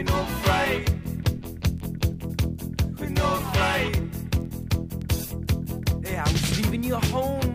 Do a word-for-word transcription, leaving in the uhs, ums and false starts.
we're not afraid. We're not afraid. Yeah, I was leaving your home